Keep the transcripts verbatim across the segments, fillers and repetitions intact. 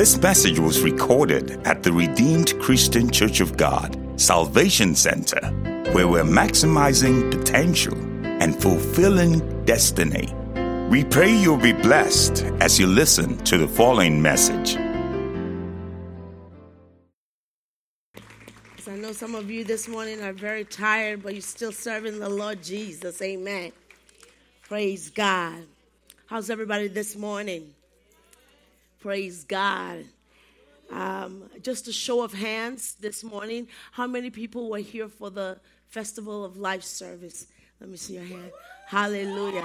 This message was recorded at the Redeemed Christian Church of God, Salvation Center, where we're maximizing potential and fulfilling destiny. We pray you'll be blessed as you listen to the following message. I know some of you this morning are very tired, but you're still serving the Lord Jesus. Amen. Praise God. How's everybody this morning? Praise God. Um, just a show of hands this morning. How many people were here for the Festival of Life service? Let me see your hand. Hallelujah.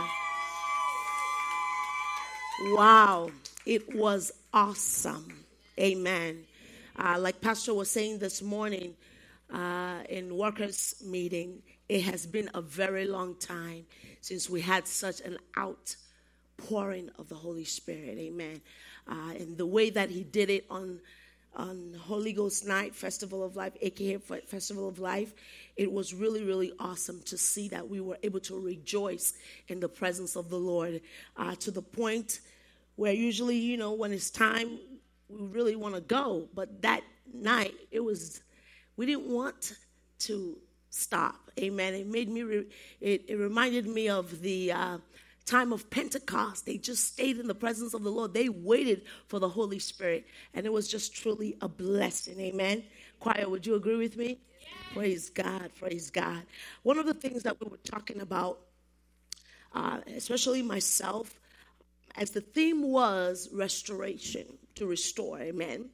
Wow. It was awesome. Amen. Uh, like Pastor was saying this morning uh, in workers' meeting, it has been a very long time since we had such an outpouring of the Holy Spirit. Amen. Uh, and the way that he did it on on Holy Ghost Night, Festival of Life, a k a. Festival of Life, it was really, really awesome to see that we were able to rejoice in the presence of the Lord uh, to the point where usually, you know, when it's time, we really want to go. But that night, it was, we didn't want to stop. Amen. It made me, re- it, it reminded me of the uh, time of Pentecost. They just stayed in the presence of the Lord. They waited for the Holy Spirit. And it was just truly a blessing. Amen. Choir, would you agree with me? Yeah. Praise God. Praise God. One of the things that we were talking about, uh, especially myself, as the theme was restoration, to restore, amen.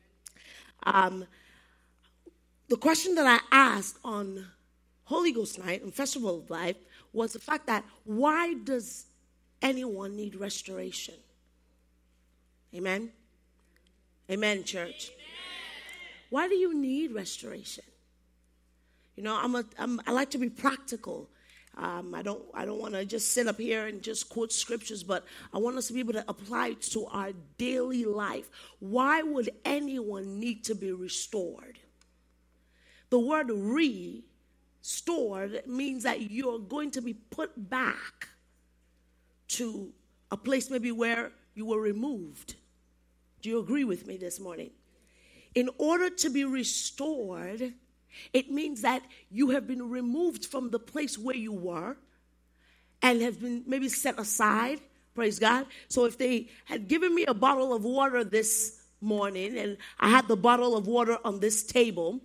Um, the question that I asked on Holy Ghost Night and Festival of Life was the fact that why does anyone need restoration? Amen? Amen, church. Amen. Why do you need restoration? You know, I'm a, I'm, I like to be practical. Um, I don't I don't want to just sit up here and just quote scriptures, but I want us to be able to apply it to our daily life. Why would anyone need to be restored? The word restored means that you're going to be put back to a place maybe where you were removed. Do you agree with me this morning? In order to be restored, it means that you have been removed from the place where you were and have been maybe set aside. Praise God. So if they had given me a bottle of water this morning and I had the bottle of water on this table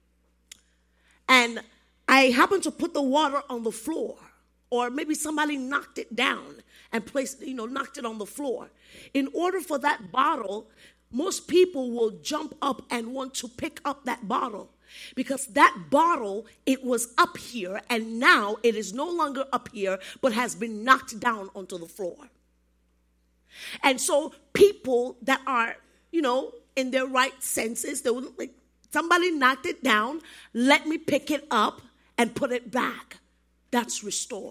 and I happened to put the water on the floor, or maybe somebody knocked it down and placed, you know, knocked it on the floor. In order for that bottle, most people will jump up and want to pick up that bottle. Because that bottle, it was up here, and now it is no longer up here, but has been knocked down onto the floor. And so people that are, you know, in their right senses, they would like, somebody knocked it down, let me pick it up and put it back. That's restore.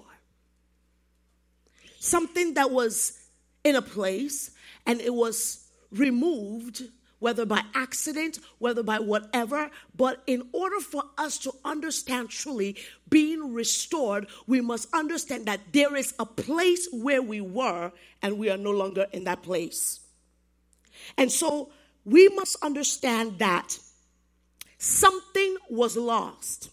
Something that was in a place and it was removed, whether by accident, whether by whatever. But in order for us to understand truly being restored, we must understand that there is a place where we were and we are no longer in that place. And so we must understand that something was lost.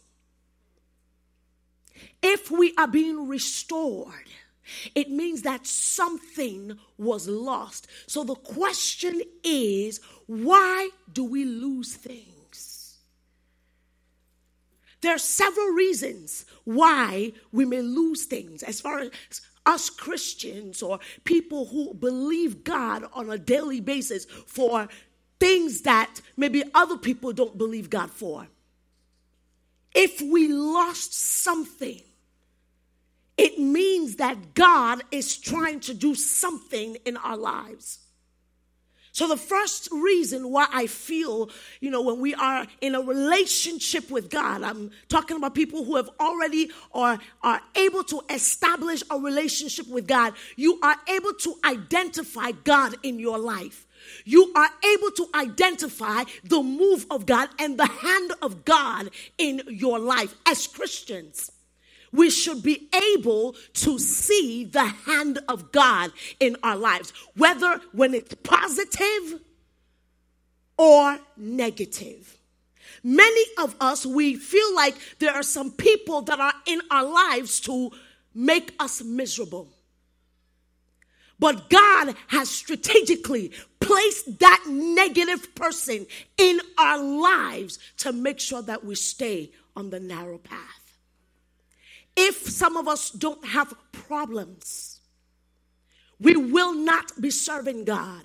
If we are being restored, it means that something was lost. So the question is, why do we lose things? There are several reasons why we may lose things. As far as us Christians or people who believe God on a daily basis for things that maybe other people don't believe God for. If we lost something, it means that God is trying to do something in our lives. So the first reason why I feel, you know, when we are in a relationship with God, I'm talking about people who have already or are able to establish a relationship with God, you are able to identify God in your life. You are able to identify the move of God and the hand of God in your life. As Christians, we should be able to see the hand of God in our lives, whether when it's positive or negative. Many of us, we feel like there are some people that are in our lives to make us miserable. But God has strategically placed that negative person in our lives to make sure that we stay on the narrow path. If some of us don't have problems, we will not be serving God.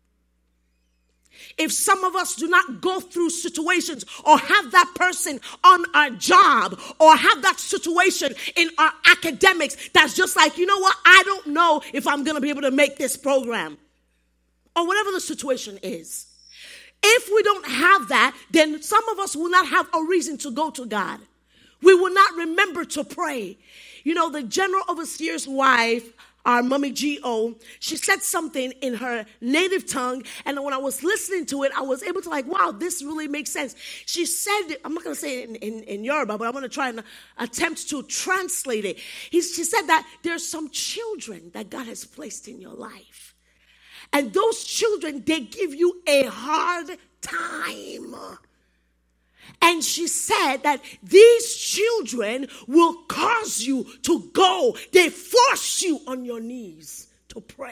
If some of us do not go through situations or have that person on our job or have that situation in our academics that's just like, you know what, I don't know if I'm going to be able to make this program or whatever the situation is. If we don't have that, then some of us will not have a reason to go to God. We will not remember to pray. You know, the general overseer's wife, our Mommy G O, she said something in her native tongue, and when I was listening to it, I was able to like, wow, this really makes sense. She said, I'm not going to say it in, in, in Yoruba, but I'm going to try and attempt to translate it. He, she said that there's some children that God has placed in your life, and those children, they give you a hard time. And she said that these children will cause you to go. They force you on your knees to pray.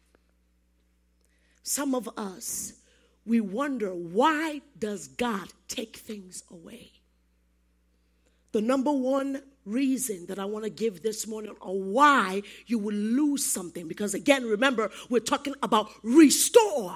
Some of us, we wonder, why does God take things away? The number one reason that I want to give this morning on why you will lose something, because again, remember, we're talking about restore.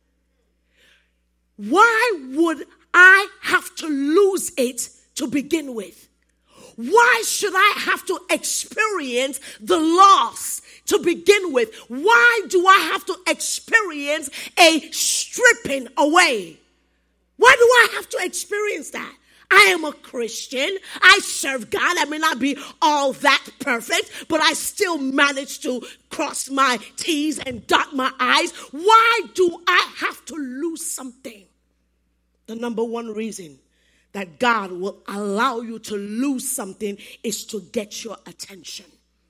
Why would I have to lose it to begin with? Why should I have to experience the loss to begin with? Why do I have to experience a stripping away? Why do I have to experience that? I am a Christian. I serve God. I may not be all that perfect, but I still manage to cross my T's and dot my I's. Why do I have to lose something? The number one reason that God will allow you to lose something is to get your attention.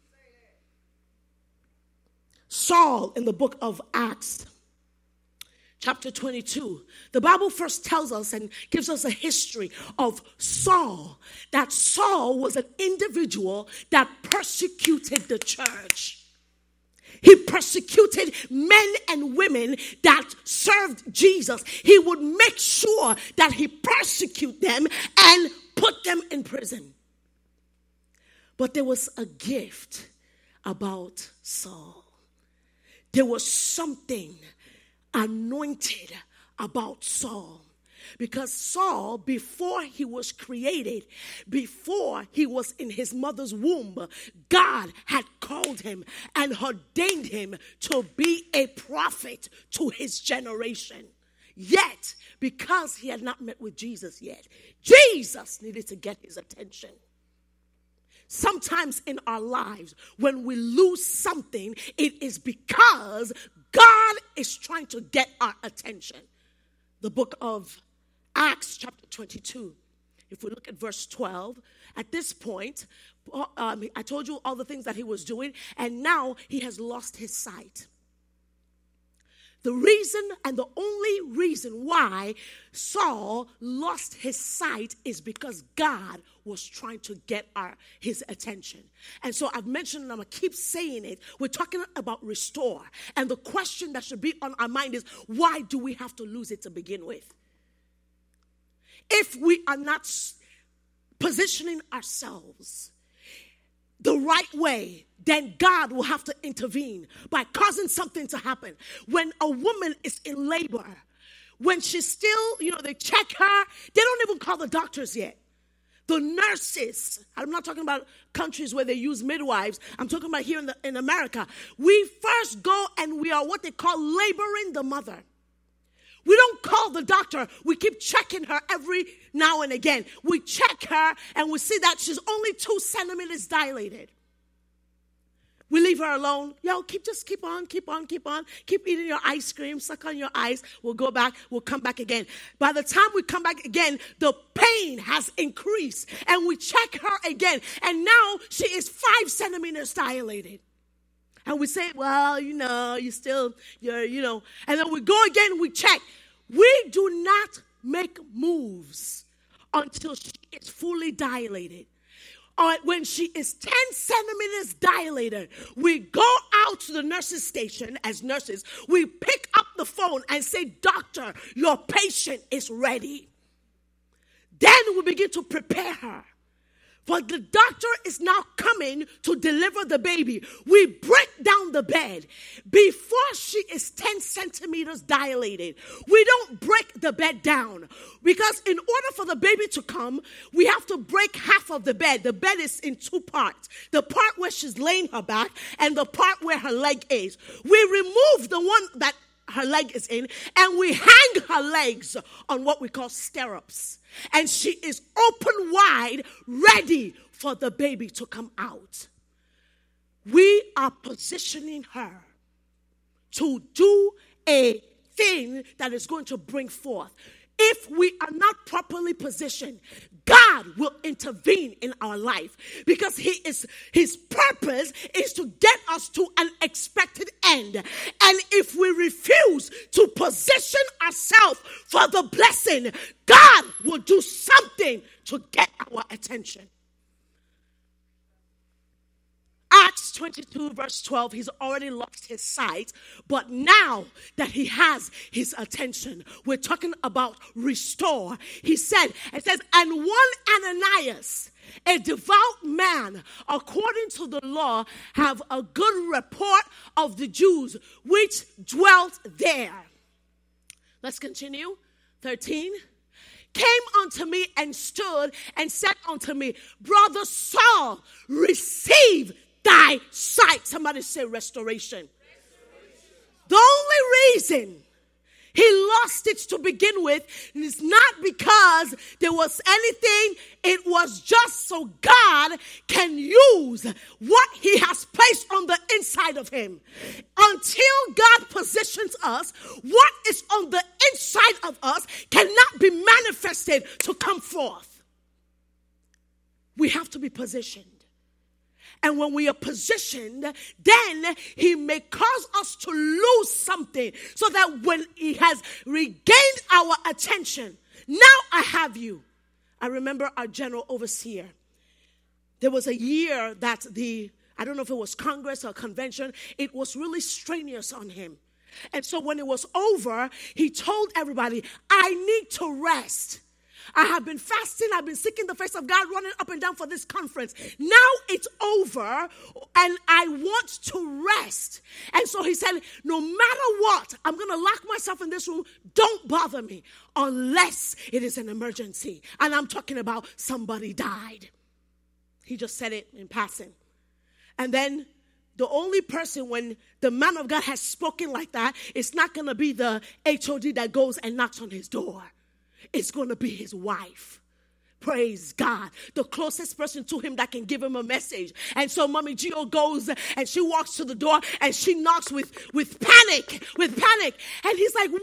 Saul, in the book of Acts, chapter twenty-two, the Bible first tells us and gives us a history of Saul, that Saul was an individual that persecuted the church. He persecuted men and women that served Jesus. He would make sure that he persecute them and put them in prison. But there was a gift about Saul. There was something anointed about Saul. Because Saul, before he was created, before he was in his mother's womb, God had called him and ordained him to be a prophet to his generation. Yet, because he had not met with Jesus yet, Jesus needed to get his attention. Sometimes in our lives, when we lose something, it is because God is trying to get our attention. The book of Acts chapter twenty-two, if we look at verse twelve, at this point, um, I told you all the things that he was doing, and now he has lost his sight. The reason and the only reason why Saul lost his sight is because God was trying to get our his attention. And so I've mentioned, and I'm going to keep saying it, we're talking about restore. And the question that should be on our mind is, why do we have to lose it to begin with? If we are not positioning ourselves the right way, then God will have to intervene by causing something to happen. When a woman is in labor, when she's still, you know, they check her, they don't even call the doctors yet. The nurses, I'm not talking about countries where they use midwives. I'm talking about here in, the, in America. We first go and we are what they call laboring the mother. We don't call the doctor. We keep checking her every now and again. We check her and we see that she's only two centimeters dilated. We leave her alone. Yo, keep just keep on, keep on, keep on. Keep eating your ice cream, suck on your ice. We'll go back, we'll come back again. By the time we come back again, the pain has increased. And we check her again. And now she is five centimeters dilated. And we say, well, you know, you still, you're, you know. And then we go again, we check. We do not make moves until she is fully dilated. Or when she is ten centimeters dilated, we go out to the nurse's station as nurses. We pick up the phone and say, doctor, your patient is ready. Then we begin to prepare her. For the doctor is now coming to deliver the baby. We break down the bed. Before she is ten centimeters dilated, we don't break the bed down. Because in order for the baby to come, we have to break half of the bed. The bed is in two parts. The part where she's laying her back and the part where her leg is. We remove the one that her leg is in, and we hang her legs on what we call stirrups. And she is open wide, ready for the baby to come out. We are positioning her to do a thing that is going to bring forth. If we are not properly positioned, God will intervene in our life because he is, his purpose is to get us to an expected end. And if we refuse to position ourselves for the blessing, God will do something to get our attention. Acts twenty-two verse twelve, he's already lost his sight, but now that he has his attention, we're talking about restore. He said, it says, and one Ananias, a devout man, according to the law, have a good report of the Jews which dwelt there. Let's continue. thirteen. Came unto me and stood and said unto me, brother Saul, receive thy sight. Somebody say restoration. restoration. The only reason he lost it to begin with is not because there was anything. It was just so God can use what he has placed on the inside of him. Until God positions us, what is on the inside of us cannot be manifested to come forth. We have to be positioned. And when we are positioned, then he may cause us to lose something so that when he has regained our attention, now I have you. I remember our general overseer. There was a year that the, I don't know if it was Congress or convention, it was really strenuous on him. And so when it was over, he told everybody, I need to rest. I have been fasting. I've been seeking the face of God, running up and down for this conference. Now it's over and I want to rest. And so he said, no matter what, I'm going to lock myself in this room. Don't bother me unless it is an emergency. And I'm talking about somebody died. He just said it in passing. And then the only person, when the man of God has spoken like that, it's not going to be the H O D that goes and knocks on his door. It's going to be his wife. Praise God. The closest person to him that can give him a message. And so Mommy Gio goes and she walks to the door and she knocks with, with panic, with panic. And he's like,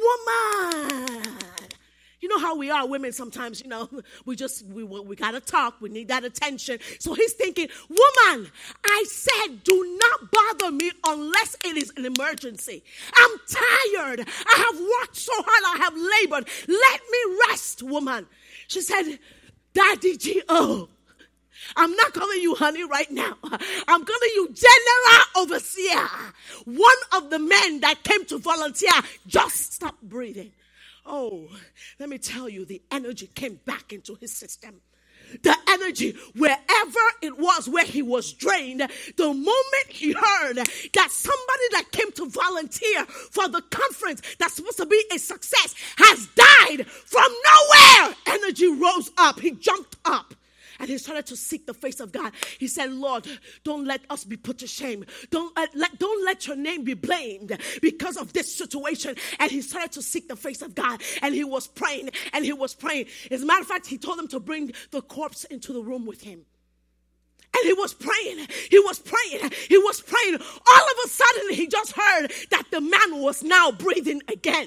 woman. You know how we are women sometimes, you know, we just, we we got to talk. We need that attention. So he's thinking, woman, I said, do not bother me unless it is an emergency. I'm tired. I have worked so hard. I have labored. Let me rest, woman. She said, Daddy G O, I'm not calling you honey right now. I'm calling you General Overseer. One of the men that came to volunteer just stopped breathing. Oh, let me tell you, the energy came back into his system. The energy, wherever it was where he was drained, the moment he heard that somebody that came to volunteer for the conference that's supposed to be a success has died from nowhere, energy rose up. He jumped up. And he started to seek the face of God. He said, Lord, don't let us be put to shame. Don't uh, let, don't let your name be blamed because of this situation. And he started to seek the face of God. And he was praying and he was praying. As a matter of fact, he told them to bring the corpse into the room with him. And he was praying. He was praying. He was praying. All of a sudden, he just heard that the man was now breathing again.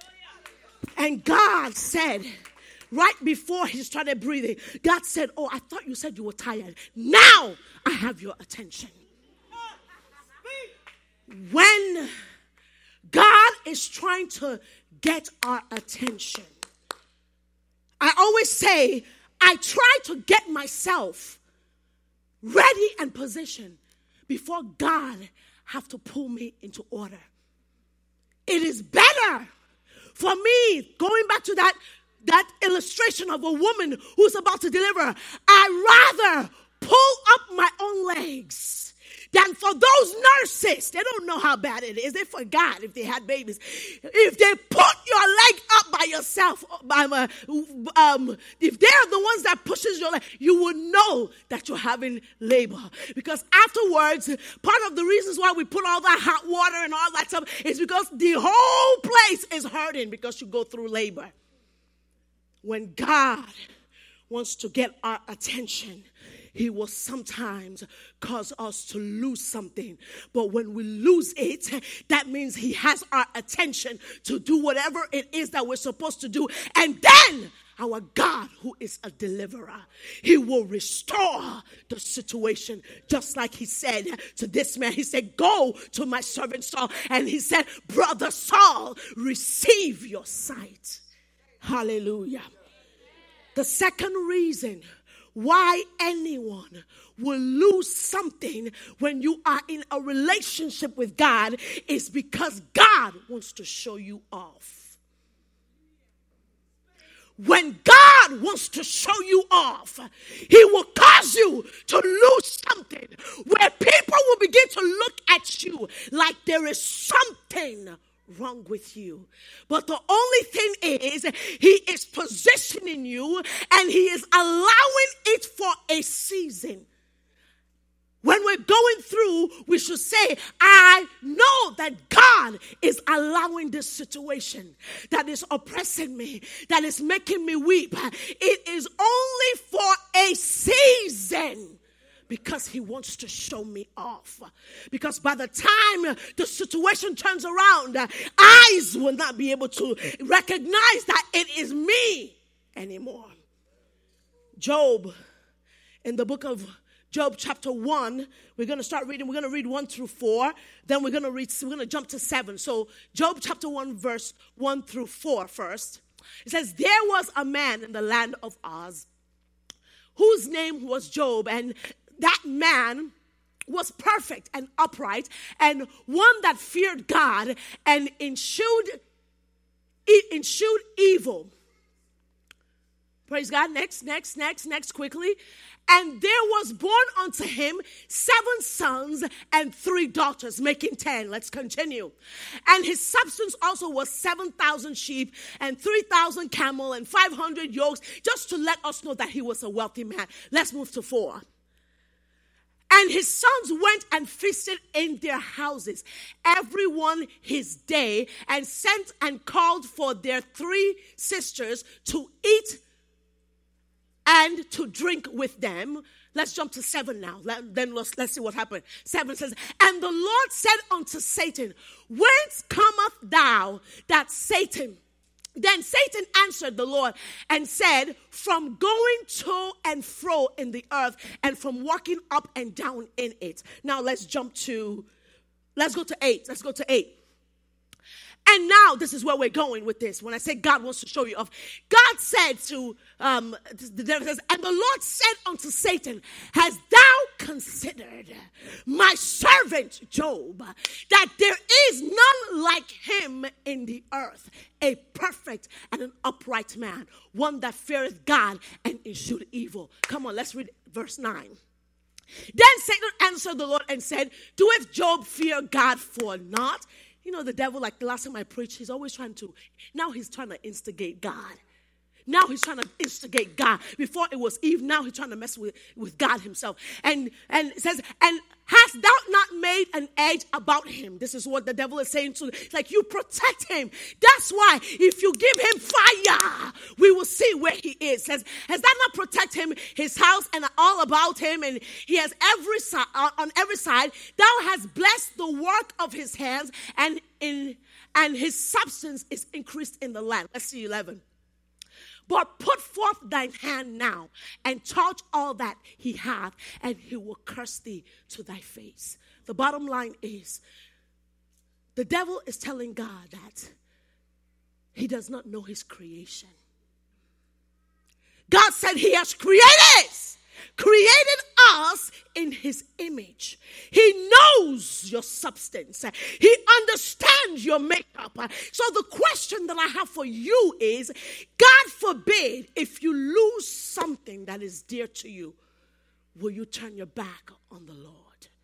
And God said, right before he started breathing, God said, oh, I thought you said you were tired. Now I have your attention. When God is trying to get our attention. I always say, I try to get myself ready and positioned before God have to pull me into order. It is better for me, going back to that, that illustration of a woman who's about to deliver, I'd rather pull up my own legs than for those nurses. They don't know how bad it is. They forgot if they had babies. If they put your leg up by yourself, by my, um, if they're the ones that pushes your leg, you will know that you're having labor. Because afterwards, part of the reasons why we put all that hot water and all that stuff is because the whole place is hurting because you go through labor. When God wants to get our attention, He will sometimes cause us to lose something. But when we lose it, that means He has our attention to do whatever it is that we're supposed to do. And then our God, who is a deliverer, He will restore the situation. Just like He said to this man, He said, go to my servant Saul. And He said, brother Saul, receive your sight. Hallelujah. The second reason why anyone will lose something when you are in a relationship with God is because God wants to show you off. When God wants to show you off, He will cause you to lose something where people will begin to look at you like there is something wrong with you. But the only thing is, He is positioning you and He is allowing it for a season. When we're going through, we should say, I know that God is allowing this situation that is oppressing me, that is making me weep. It is only for a season. Because He wants to show me off. Because by the time the situation turns around, eyes will not be able to recognize that it is me anymore. Job, in the book of Job chapter one, we're going to start reading. We're going to read one through four. Then we're going to read, we're going to jump to seven. So Job chapter one, verse one through four first. It says, there was a man in the land of Uz whose name was Job, and that man was perfect and upright and one that feared God and eschewed, eschewed evil. Praise God. Next, next, next, next, quickly. And there was born unto him seven sons and three daughters, making ten. Let's continue. And his substance also was seven thousand sheep and three thousand camel and five hundred yokes, just to let us know that he was a wealthy man. Let's move to four. And his sons went and feasted in their houses, everyone his day, and sent and called for their three sisters to eat and to drink with them. Let's jump to seven now. Let, then let's, let's see what happened. Seven says, and the Lord said unto Satan, whence cometh thou that Satan? Then Satan answered the Lord and said, from going to and fro in the earth and from walking up and down in it. Now let's jump to, let's go to eight. Let's go to eight. And now this is where we're going with this. When I say God wants to show you off, God said to, um, the devil says, and the Lord said unto Satan, hast thou considered my servant Job, that there is none like him in the earth, a perfect and an upright man, one that feareth God and eschewed evil. Come on, let's read verse nine. Then Satan answered the Lord and said, doeth Job fear God for naught? You know, the devil, like the last time I preached, he's always trying to, now he's trying to instigate God. Now he's trying to instigate God. Before it was Eve, now he's trying to mess with, with God himself. And, and it says, and hast thou not made an edge about him? This is what the devil is saying to, like, you protect him. That's why if you give him fire, we will see where he is. It says, has thou not protect him, his house and all about him? And he has every side, on every side. Thou hast blessed the work of his hands, and in and his substance is increased in the land. Let's see eleven. But put forth thine hand now, and touch all that he hath, and he will curse thee to thy face. The bottom line is, the devil is telling God that he does not know his creation. God said he has created, created us in his image. He knows your substance. He understands your makeup. So the question that I have for you is, God forbid, if you lose something that is dear to you, will you turn your back on the Lord?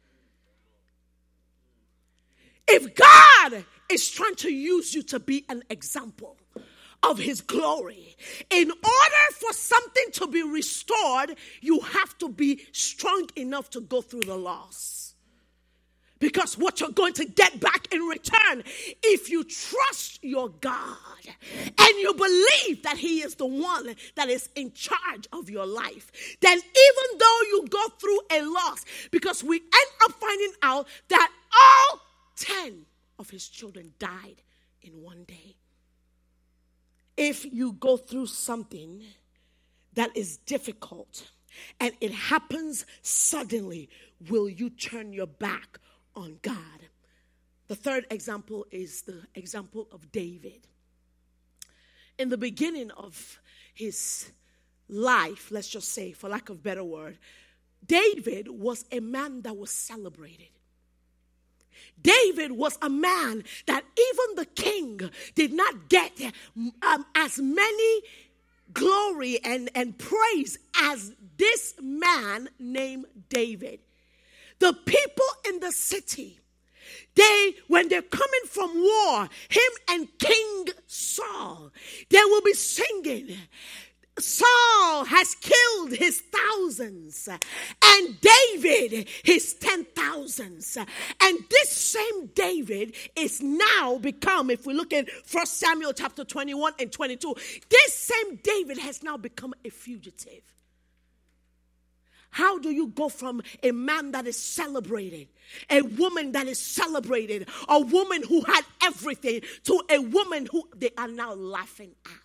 If God is trying to use you to be an example of his glory, in order for something to be restored, you have to be strong enough to go through the loss. Because what you're going to get back in return, if you trust your God and you believe that he is the one that is in charge of your life, then even though you go through a loss, because we end up finding out that all ten of his children died in one day. If you go through something that is difficult and it happens suddenly, will you turn your back on God? The third example is the example of David. In the beginning of his life, let's just say, for lack of a better word, David was a man that was celebrated. David was a man that even the king did not get um, as many glory and, and praise as this man named David. The people in the city, they, when they're coming from war, him and King Saul, they will be singing, Saul has killed his thousands and David his ten thousands. And this same David is now become, if we look at First Samuel chapter twenty-one and twenty-two, this same David has now become a fugitive. How do you go from a man that is celebrated, a woman that is celebrated, a woman who had everything, to a woman who they are now laughing at?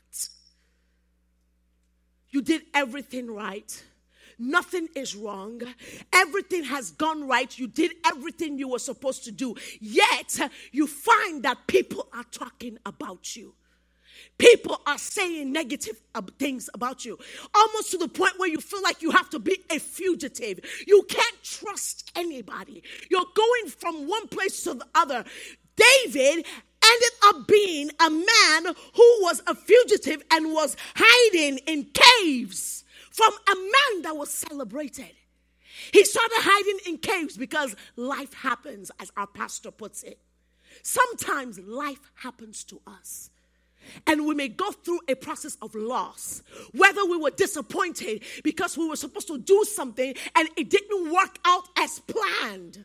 You did everything right. Nothing is wrong. Everything has gone right. You did everything you were supposed to do. Yet, you find that people are talking about you. People are saying negative things about you. Almost to the point where you feel like you have to be a fugitive. You can't trust anybody. You're going from one place to the other. David ended up being a man who was a fugitive and was hiding in caves from a man that was celebrated. He started hiding in caves because life happens, as our pastor puts it. Sometimes life happens to us. And we may go through a process of loss, whether we were disappointed because we were supposed to do something and it didn't work out as planned.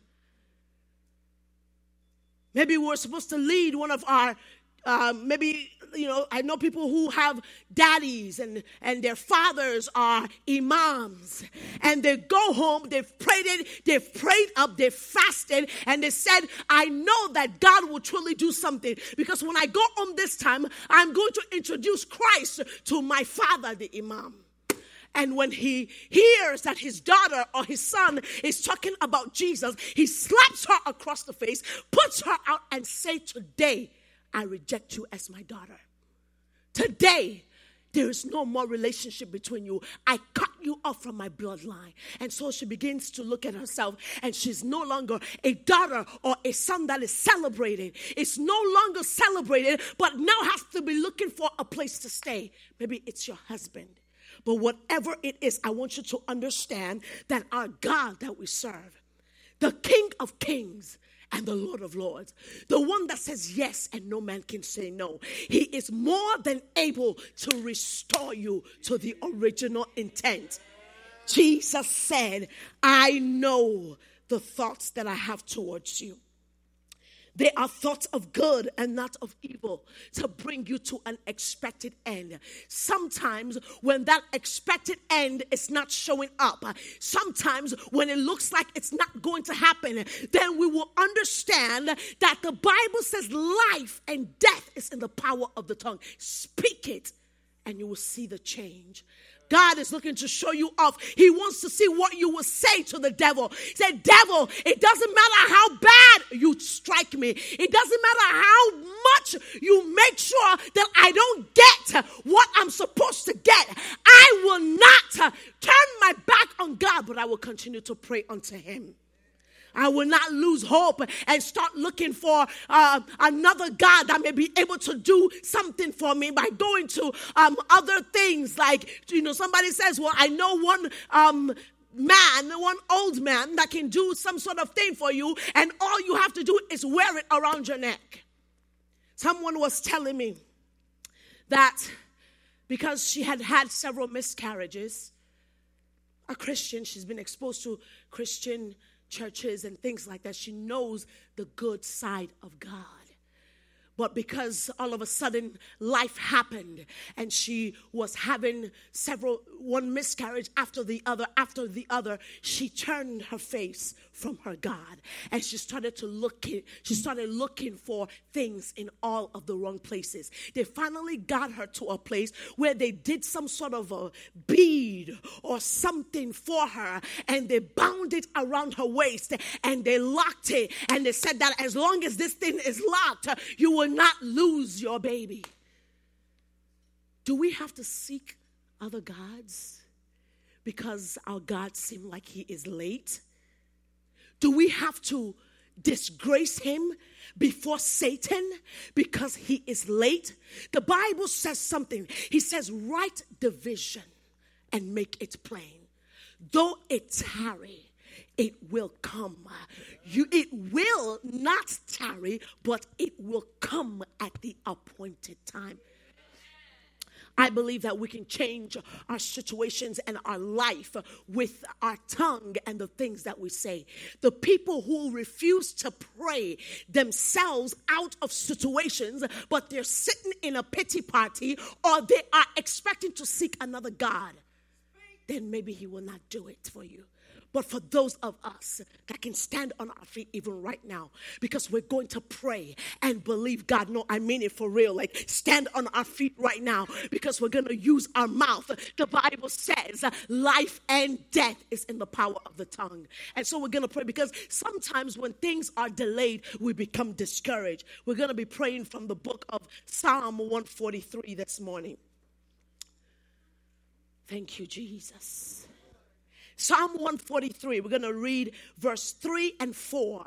Maybe we were supposed to lead one of our, uh, maybe, you know, I know people who have daddies and, and their fathers are imams. And they go home, they've prayed it, they've prayed up, they've fasted, and they said, I know that God will truly do something. Because when I go home this time, I'm going to introduce Christ to my father, the imam. And when he hears that his daughter or his son is talking about Jesus, he slaps her across the face, puts her out and says, today, I reject you as my daughter. Today, there is no more relationship between you. I cut you off from my bloodline. And so she begins to look at herself, and she's no longer a daughter or a son that is celebrated. It's no longer celebrated, but now has to be looking for a place to stay. Maybe it's your husband. But whatever it is, I want you to understand that our God that we serve, the King of Kings and the Lord of Lords, the one that says yes and no man can say no, he is more than able to restore you to the original intent. Jesus said, I know the thoughts that I have towards you. They are thoughts of good and not of evil, to bring you to an expected end. Sometimes when that expected end is not showing up, sometimes when it looks like it's not going to happen, then we will understand that the Bible says life and death is in the power of the tongue. Speak it, and you will see the change. God is looking to show you off. He wants to see what you will say to the devil. He said, devil, it doesn't matter how bad you strike me. It doesn't matter how much you make sure that I don't get what I'm supposed to get. I will not turn my back on God, but I will continue to pray unto him. I will not lose hope and start looking for uh, another God that may be able to do something for me by going to um, other things. Like, you know, somebody says, well, I know one um, man, one old man that can do some sort of thing for you, and all you have to do is wear it around your neck. Someone was telling me that because she had had several miscarriages, a Christian, she's been exposed to Christian churches and things like that. She knows the good side of God. But because all of a sudden life happened and she was having several, one miscarriage after the other, after the other, she turned her face from her God and she started to look in, she started looking for things in all of the wrong places. They finally got her to a place where they did some sort of a bead or something for her, and they bound it around her waist and they locked it, and they said that as long as this thing is locked, you will not lose your baby. Do we have to seek other gods because our God seems like he is late? Do we have to disgrace him before Satan because he is late? The Bible says something. He says, write the vision and make it plain. Though it tarry, it will come. You, it will not tarry, but it will come at the appointed time. I believe that we can change our situations and our life with our tongue and the things that we say. The people who refuse to pray themselves out of situations, but they're sitting in a pity party, or they are expecting to seek another God, then maybe he will not do it for you. But for those of us that can stand on our feet even right now, because we're going to pray and believe God. No, I mean it for real. Like, stand on our feet right now, because we're going to use our mouth. The Bible says life and death is in the power of the tongue. And so we're going to pray, because sometimes when things are delayed, we become discouraged. We're going to be praying from the book of Psalm one forty-three this morning. Thank you, Jesus. Psalm one forty-three, we're going to read verse three and four.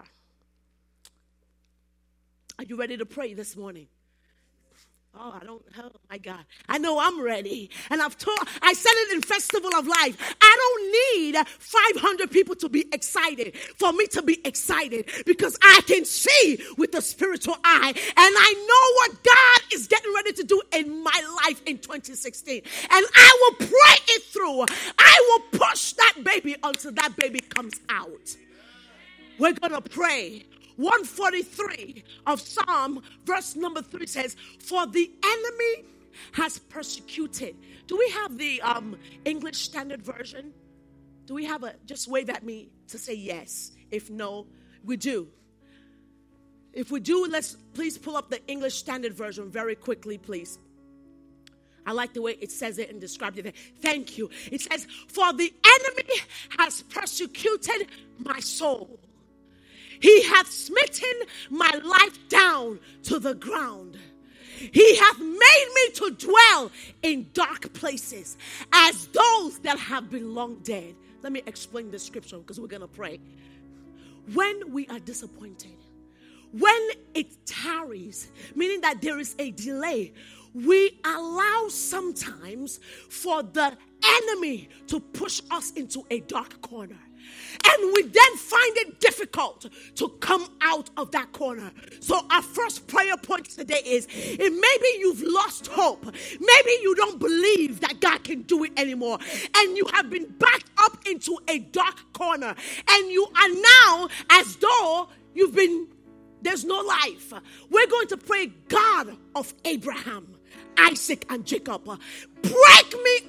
Are you ready to pray this morning? Oh, I don't, oh my God. I know I'm ready. And I've told, I said it in Festival of Life. I don't need five hundred people to be excited for me to be excited, because I can see with the spiritual eye, and I know what God is getting ready to do in my life in twenty sixteen. And I will pray it through. I will push that baby until that baby comes out. We're going to pray. one forty-three of Psalm, verse number three says, for the enemy has persecuted. Do we have the um, English Standard Version? Do we have a, just wave at me to say yes. If no, we do. If we do, let's please pull up the English Standard Version very quickly, please. I like the way it says it and describes it. Thank you. It says, for the enemy has persecuted my soul. He hath smitten my life down to the ground. He hath made me to dwell in dark places, as those that have been long dead. Let me explain the scripture, because we're going to pray. When we are disappointed, when it tarries, meaning that there is a delay, we allow sometimes for the enemy to push us into a dark corner. And we then find it difficult to come out of that corner. So our first prayer point today is, if maybe you've lost hope, maybe you don't believe that God can do it anymore, and you have been backed up into a dark corner, and you are now as though you've been, there's no life. We're going to pray, God of Abraham, Isaac, and Jacob, break me out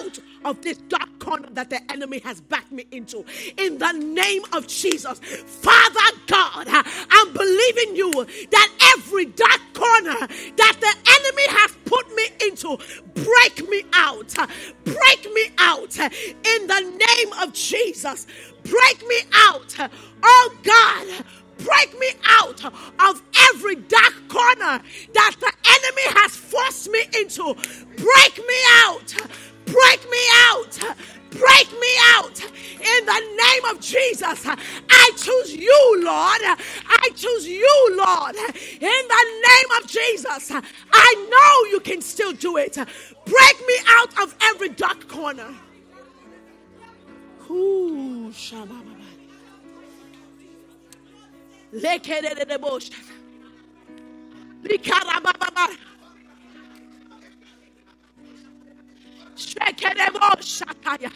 out of this dark corner that the enemy has backed me into. In the name of Jesus. Father God, I'm believing you that every dark corner that the enemy has put me into, break me out. Break me out. In the name of Jesus. Break me out. Oh God, break me out of every dark corner that the enemy has forced me into. Break me out. Break me out. Break me out. In the name of Jesus. I choose you, Lord. I choose you, Lord. In the name of Jesus. I know you can still do it. Break me out of every dark corner. Ooh, shabba. Lekererebosh. Likarababa. Shekereboshakaya.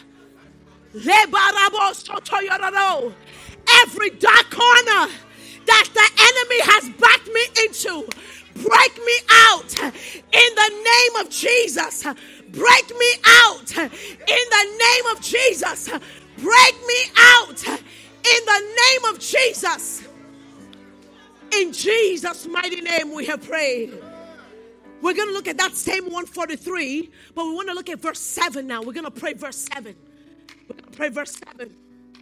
Lebaraboshotoyororo. Every dark corner that the enemy has backed me into, break me out in the name of Jesus. Break me out in the name of Jesus. Break me out in the name of Jesus. In Jesus' mighty name we have prayed. We're going to look at that same one forty-three, but we want to look at verse seven now. We're going to pray verse seven. We're going to pray verse seven.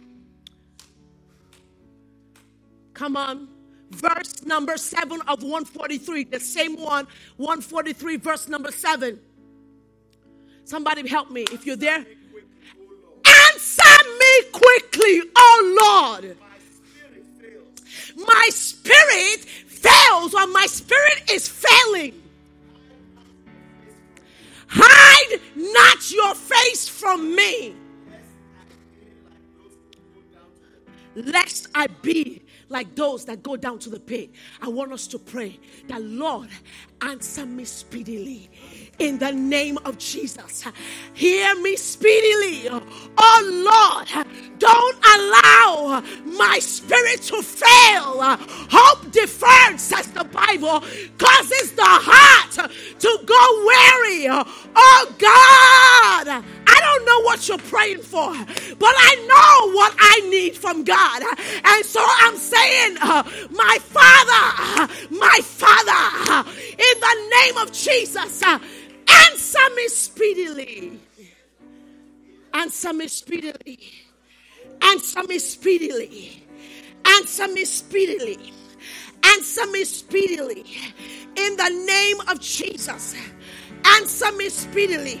Come on. Verse number seven of one forty-three. The same one, one forty-three, verse number seven. Somebody help me if you're there. Answer me quickly, oh Lord. My spirit fails, or my spirit is failing. Hide not your face from me, lest I be like those that go down to the pit. I want us to pray that, Lord, answer me speedily. In the name of Jesus. Hear me speedily. Oh Lord, don't allow my spirit to fail. Hope deferred, says the Bible, causes the heart to go weary. Oh God, I don't know what you're praying for, but I know what I need from God. And so I'm saying, uh, my Father, my Father, in the name of Jesus, uh, answer me speedily. Answer me speedily. Answer me speedily. Answer me speedily. Answer me speedily. In the name of Jesus. Answer me speedily.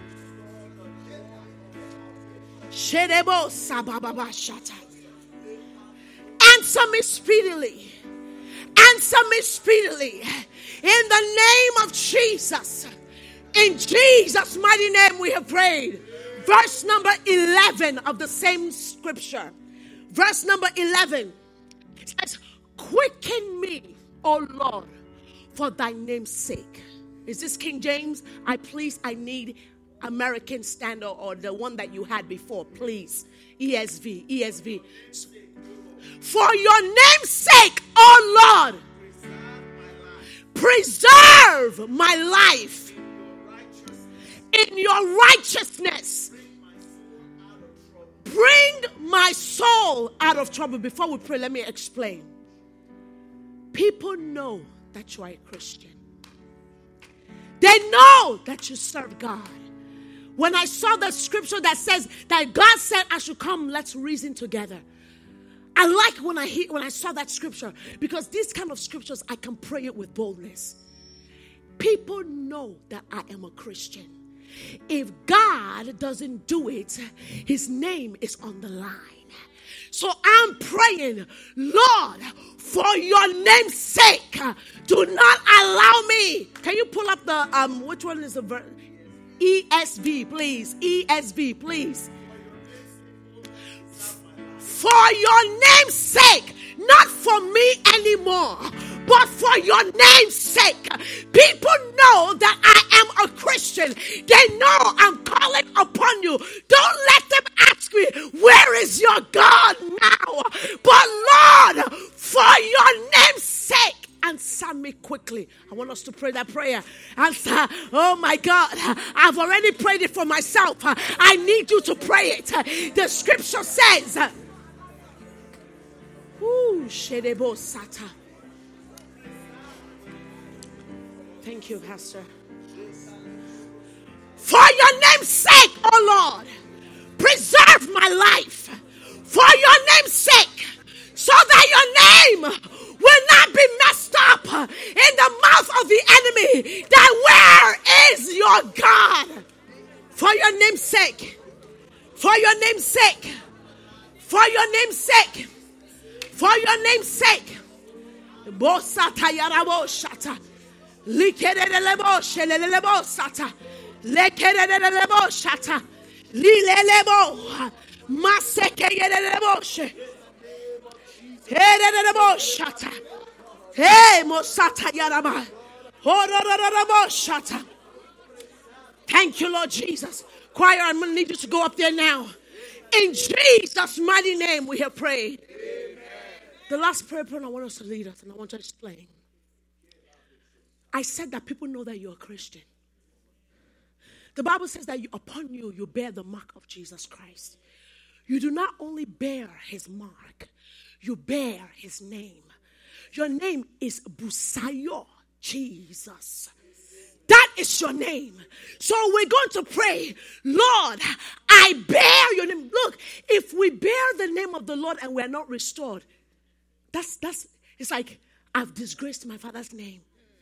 Answer me speedily. Answer me speedily. In the name of Jesus. In Jesus' mighty name we have prayed. Verse number eleven of the same scripture. Verse number eleven. It says, quicken me, O Lord, for thy name's sake. Is this King James? I please, I need American Standard or the one that you had before. Please. E S V. E S V. For your name's sake, O Lord, preserve my life. In your righteousness, bring my soul out of trouble. Before we pray, let me explain. People know that you are a Christian. They know that you serve God. When I saw the scripture that says that God said I should come, let's reason together. I like when I hear, when I saw that scripture, because these kind of scriptures, I can pray it with boldness. People know that I am a Christian. If God doesn't do it, his name is on the line. So I'm praying, Lord, for your name's sake, do not allow me. Can you pull up the, um, which one is the verse? E S V, please. E S V, please. For your name's sake, not for me anymore, but for your name's sake. People know that I am a Christian. They know I'm calling upon you. Don't let them ask me, where is your God now? But Lord, for your name's sake, answer me quickly. I want us us to pray that prayer. Answer. Oh my God, I've already prayed it for myself. I need you to pray it. The scripture says, Ooh, Shedebo Sata. Thank you, Pastor. For your name's sake, oh Lord, preserve my life. For your name's sake, so that your name will not be messed up in the mouth of the enemy. That where is your God? For your name's sake, for your name's sake, for your name's sake, for your name's sake. Bosata yarabo shata. Likerelebo shelelebo sata. Lekerelebo shata. Lilelebo. Maseke yelelebo she. Herelebo shata. Hey mosata yarama. Horororabo shata. Thank you, Lord Jesus. Choir, I'm going to need you to go up there now. In Jesus' mighty name we have prayed. Amen. The last prayer point I want us to lead us, and I want to explain. I said that people know that you're a Christian. The Bible says that you, upon you, you bear the mark of Jesus Christ. You do not only bear his mark, you bear his name. Your name is Busayo, Jesus. That is your name. So we're going to pray, Lord, I bear your name. Look, if we bear the name of the Lord and we're not restored, that's, that's, it's like I've disgraced my father's name.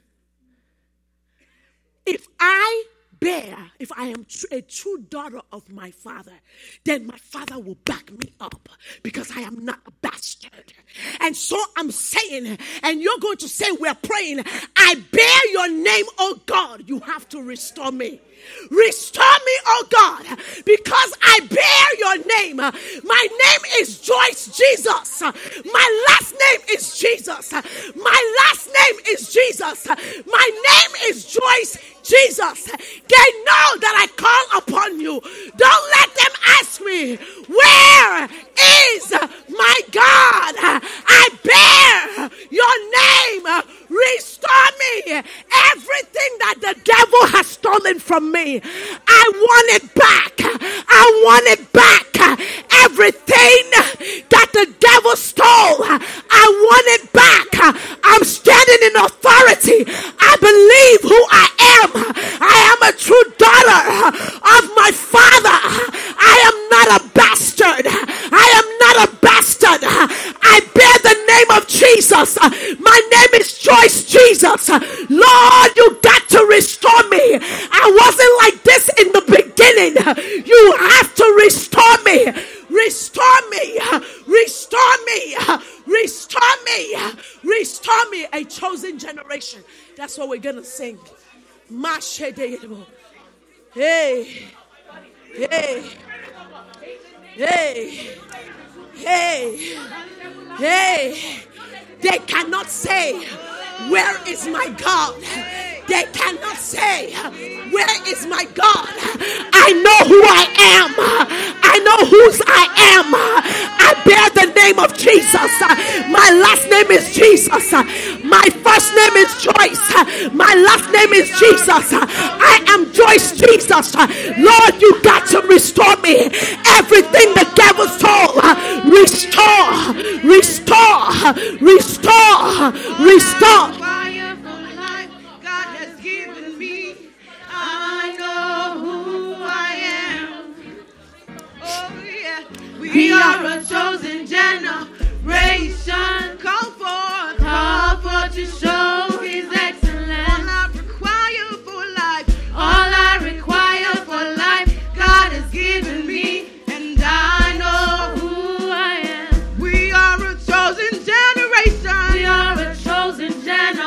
If I bear, if I am tr- a true daughter of my father, then my father will back me up because I am not a bastard. And so I'm saying, and you're going to say, we're praying, I bear your name, oh God. You have to restore me. Restore me, oh God, because I bear your name. My name is Joyce Jesus. My last name is Jesus. My last name is Jesus. My name is Joyce Jesus. They know that I call upon you. Don't let them ask me, where is my God? I bear your name. Restore me. Everything that the devil has stolen from me, I want it back. I want it back. Everything that the devil stole, I want it back. I'm standing in authority. I believe who I am. I am a true daughter of my father. I am not a bastard. I am not a bastard. I bear the name of Jesus. My name is Joyce Jesus. Lord, you got to restore me. I wasn't like this in the beginning. You have to restore me. Restore me. Restore me. Restore me. Restore me. A chosen generation. That's what we're going to sing. Hey. Hey. Hey. Hey. Hey. They cannot say, where is my God? They cannot say, where is my God? I know who I am. I know whose I am. I bear the name of Jesus. My last name is Jesus. My first name is Joyce. My last name is Jesus. I am Joyce Jesus. Lord, you got to restore me. Everything the devil stole, restore, restore, restore, restore. We are a chosen generation, call for, call for to show his excellence. All I require for life, all I require for life, God has given me, and I know who I am. We are a chosen generation. We are a chosen generation.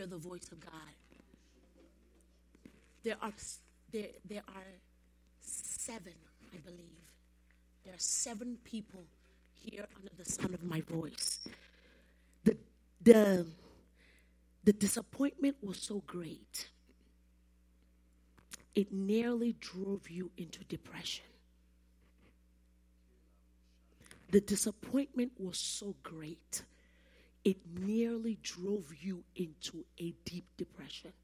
hear the voice of God. There are there there are seven, I believe. There are seven people here under the sound of my voice. The the the disappointment was so great. It nearly drove you into depression. The disappointment was so great. It nearly drove you into a deep depression.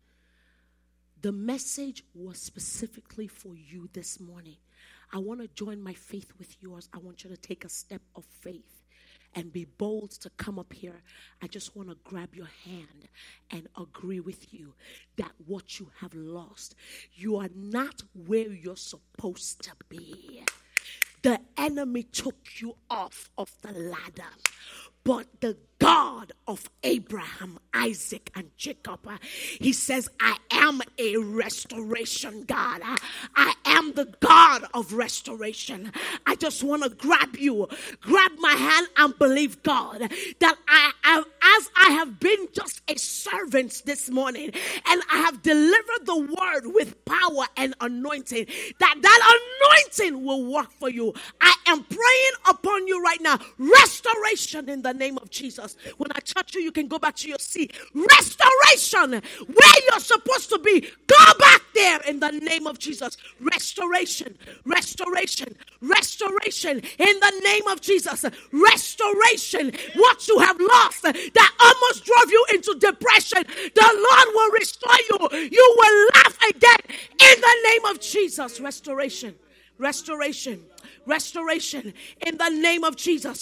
The message was specifically for you this morning. I want to join my faith with yours. I want you to take a step of faith and be bold to come up here. I just want to grab your hand and agree with you that what you have lost, you are not where you're supposed to be. The enemy took you off of the ladder, but the God of Abraham, Isaac, and Jacob, uh, he says, I am a restoration God. I, I am the God of restoration. I just want to grab you, grab my hand and believe God that I, I, as I have been just a servant this morning and I have delivered the word with power and anointing, that that anointing will work for you. I am praying upon you right now. Restoration in the name of Jesus. When I touch you, you can go back to your seat. Restoration where you're supposed to be. Go back there in the name of Jesus. Restoration, restoration, restoration in the name of Jesus. Restoration. What you have lost that almost drove you into depression, the Lord will restore you. You will laugh again in the name of Jesus. Restoration, restoration. Restoration in the name of Jesus.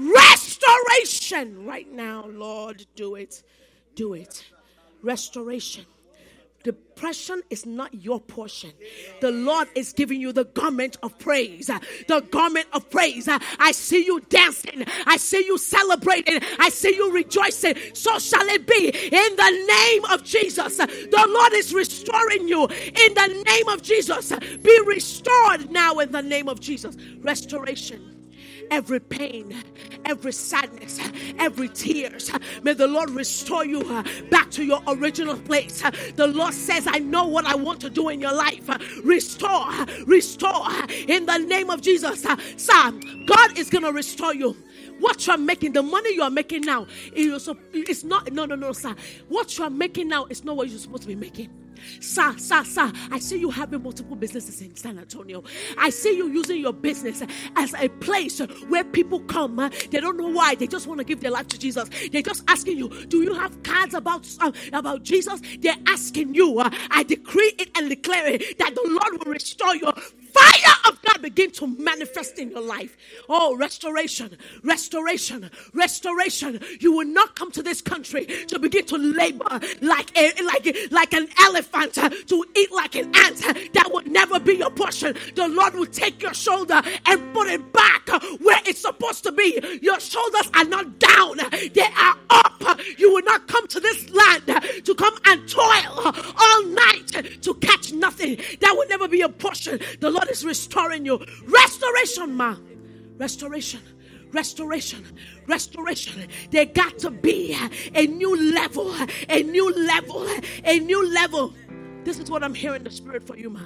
Restoration right now, Lord. Do it. Do it. Restoration. Depression is not your portion. The Lord is giving you the garment of praise. The garment of praise. I see you dancing. I see you celebrating. I see you rejoicing. So shall it be in the name of Jesus. The Lord is restoring you in the name of Jesus. Be restored now in the name of Jesus. Restoration. Every pain, every sadness, every tears, may the Lord restore you uh, back to your original place. Uh, the Lord says, I know what I want to do in your life. Uh, restore, restore uh, in the name of Jesus. Uh, son, God is going to restore you. What you are making, the money you are making now, it's not, no, no, no, sir. What you are making now is not what you're supposed to be making. Sir, sir, sir, I see you having multiple businesses in San Antonio. I see you using your business as a place where people come. They don't know why. They just want to give their life to Jesus. They're just asking you, do you have cards about, uh, about Jesus? They're asking you. Uh, I decree it and declare it that the Lord will restore you. Fire of God begin to manifest in your life. Oh, restoration, restoration, restoration. You will not come to this country to begin to labor like a like like an elephant, uh, to eat like an ant. That would never be your portion. The Lord will take your shoulder and put it back uh, where it's supposed to be. Your shoulders are not down; they are up. You will not come to this land uh, to come and toil uh, all night to catch nothing. That will never be your portion. The Lord is restoring you. Restoration, ma. Restoration. Restoration. Restoration. There got to be a new level. A new level. A new level. This is what I'm hearing in the spirit for you, ma.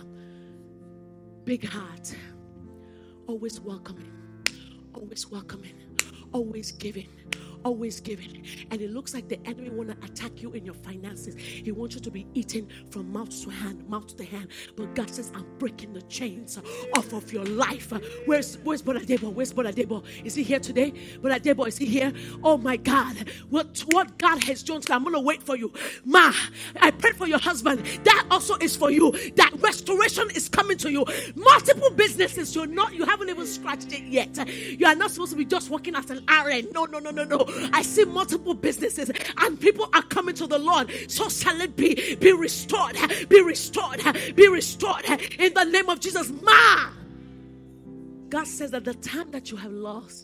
Big heart. Always welcoming. Always welcoming. Always giving. Always giving. And it looks like the enemy want to attack you in your finances. He wants you to be eaten from mouth to hand, mouth to hand. But God says, I'm breaking the chains off of your life. Where's where's Brother Debo? Where's Brother Debo? Is he here today? Brother Debo, is he here? Oh my God. What, what God has done, I'm going to wait for you. Ma, I pray for your husband. That also is for you. That restoration is coming to you. Multiple businesses. You're not, you haven't even scratched it yet. You are not supposed to be just working as an R N. No, no, no, no, no. I see multiple businesses and people are coming to the Lord. So shall it be. Be restored. Be restored. Be restored. In the name of Jesus. Ma. God says that the time that you have lost,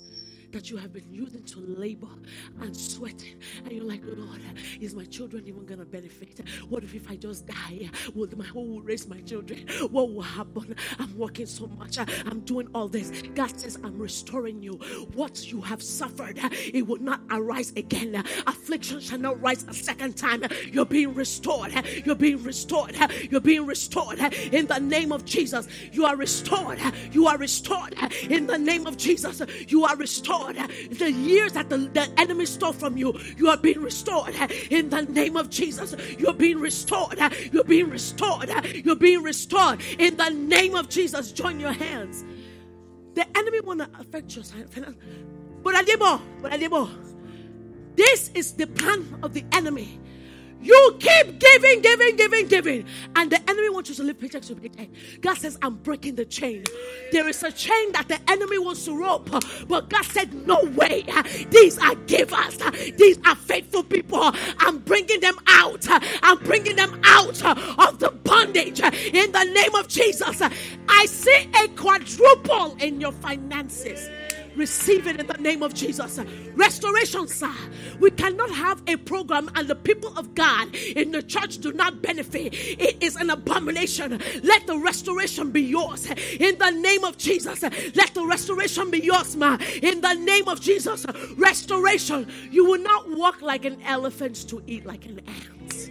that you have been using to labor and sweating, and you're like, Lord, is my children even gonna benefit? What if if I just die? Will my who will raise my children? What will happen? I'm working so much. I'm doing all this. God says, I'm restoring you. What you have suffered, it will not arise again. Affliction shall not rise a second time. You're being restored. You're being restored. You're being restored in the name of Jesus. You are restored. You are restored in the name of Jesus. You are restored. The years that the, the enemy stole from you, you are being restored in the name of Jesus. You're being restored. You're being restored. You're being restored in the name of Jesus. Join your hands. The enemy want to affect your finance. But Adebo, but Adebo, this is the plan of the enemy. You keep giving, giving, giving, giving. And the enemy wants you to live paycheck to paycheck. God says, I'm breaking the chain. There is a chain that the enemy wants to rope. But God said, no way. These are givers. These are faithful people. I'm bringing them out. I'm bringing them out of the bondage. In the name of Jesus. I see a quadruple in your finances. Receive it in the name of Jesus. Restoration, sir. We cannot have a program and the people of God in the church do not benefit. It is an abomination. Let the restoration be yours in the name of Jesus. Let the restoration be yours, ma. In the name of Jesus. Restoration. You will not walk like an elephant to eat like an ant.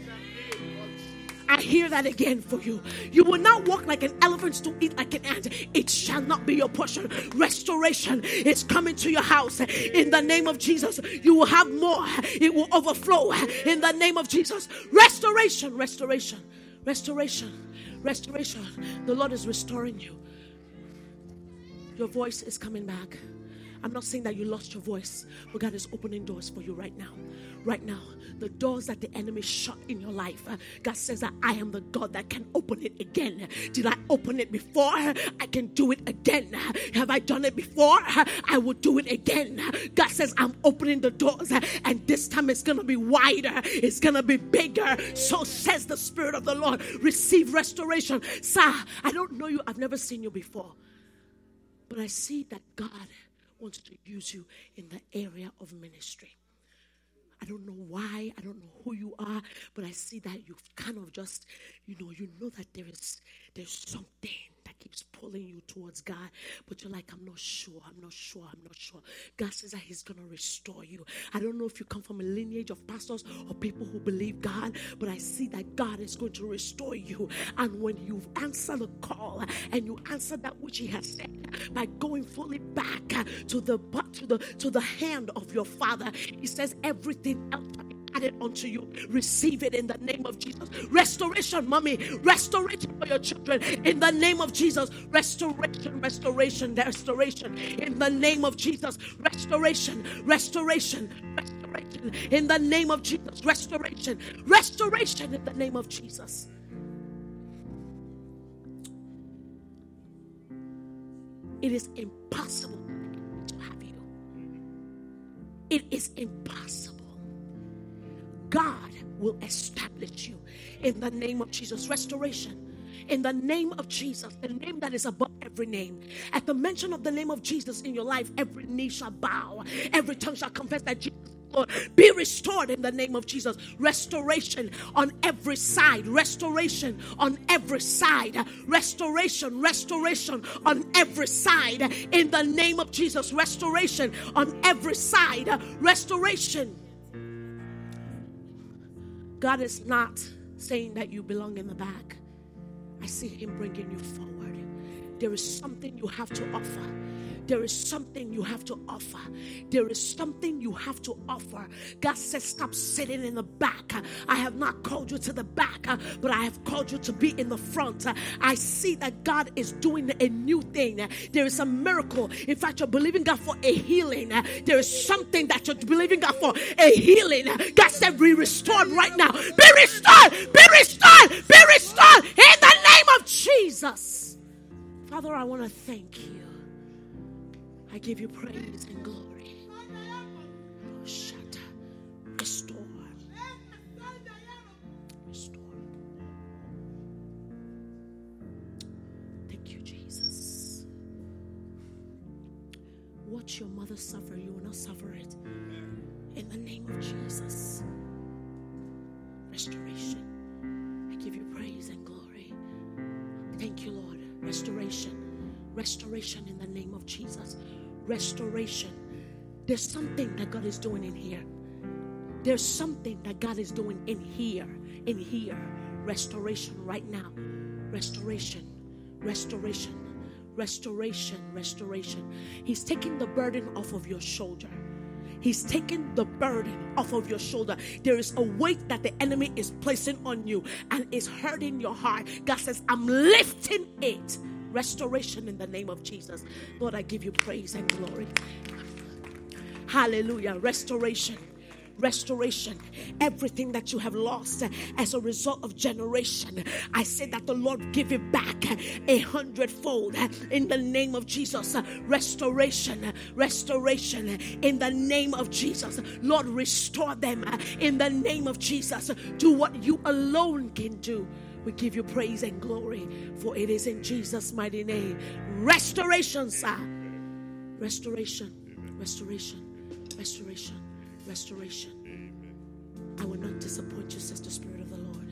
I hear that again for you. You will not walk like an elephant to eat like an ant. It shall not be your portion. Restoration is coming to your house in the name of Jesus. You will have more. It will overflow in the name of Jesus. Restoration, restoration, restoration, restoration. The Lord is restoring you. Your voice is coming back. I'm not saying that you lost your voice, but God is opening doors for you right now. Right now, the doors that the enemy shut in your life, uh, God says that I am the God that can open it again. Did I open it before? I can do it again. Have I done it before? I will do it again. God says I'm opening the doors, and this time it's going to be wider. It's going to be bigger. So says the Spirit of the Lord. Receive restoration. Sir, I don't know you. I've never seen you before. But I see that God wants to use you in the area of ministry. I don't know why, I don't know who you are, but I see that you've kind of just, you know, you know that there is there's something that keeps pulling you towards God, but you're like, I'm not sure, I'm not sure, I'm not sure. God says that He's going to restore you. I don't know if you come from a lineage of pastors or people who believe God, but I see that God is going to restore you. And when you answer the call and you answer that which He has said by going fully back to the to the to the hand of your Father, He says everything else added unto you. Receive it in the name of Jesus. Restoration, mommy. Restoration for your children in the name of Jesus. Restoration, restoration, restoration in the name of Jesus. Restoration, restoration, restoration in the name of Jesus. Restoration, restoration in the name of Jesus. It is impossible to have you. It is impossible. God will establish you in the name of Jesus. Restoration in the name of Jesus, the name that is above every name. At the mention of the name of Jesus in your life, every knee shall bow, every tongue shall confess that Jesus is Lord. Be restored in the name of Jesus. Restoration on every side. Restoration on every side. Restoration, restoration on every side in the name of Jesus. Restoration on every side. Restoration. God is not saying that you belong in the back. I see Him bringing you forward. There is something you have to offer. There is something you have to offer. There is something you have to offer. God says, stop sitting in the back. I have not called you to the back, but I have called you to be in the front. I see that God is doing a new thing. There is a miracle. In fact, you're believing God for a healing. There is something that you're believing God for, a healing. God said, be restored right now. Be restored. Be restored. Be restored in the name of Jesus. Father, I want to thank you. I give you praise and glory. Restore. Restore. Thank you, Jesus. watch your mother suffer, you will not suffer it. In the name of Jesus. Restoration. I give you praise and glory. Thank you, Lord. Restoration. Restoration in the name of Jesus. Restoration. There's something that God is doing in here. There's something that God is doing in here. In here. Restoration right now. Restoration. Restoration. Restoration. Restoration. He's taking the burden off of your shoulder. He's taking the burden off of your shoulder. There is a weight that the enemy is placing on you and is hurting your heart. God says, I'm lifting it. Restoration in the name of Jesus. Lord, I give you praise and glory. Hallelujah. Restoration. Restoration. Everything that you have lost as a result of generation, I say that the Lord give it back a hundredfold in the name of Jesus. Restoration. Restoration in the name of Jesus. Lord, restore them in the name of Jesus. Do what you alone can do. We give you praise and glory, for it is in Jesus' mighty name. Restoration, sir. Restoration. Restoration. Restoration. Restoration. I will not disappoint you, says the Spirit of the Lord.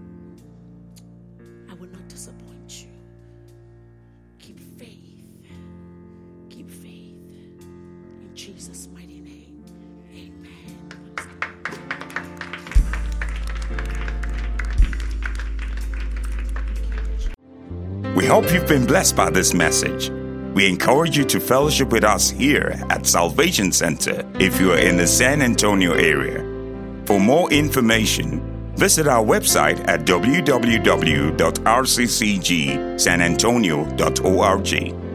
I will not disappoint you. Keep faith. Keep faith. In Jesus' mighty name. Amen. We hope you've been blessed by this message. We encourage you to fellowship with us here at Salvation Center if you are in the San Antonio area. For more information, visit our website at w w w dot r c c g san antonio dot org.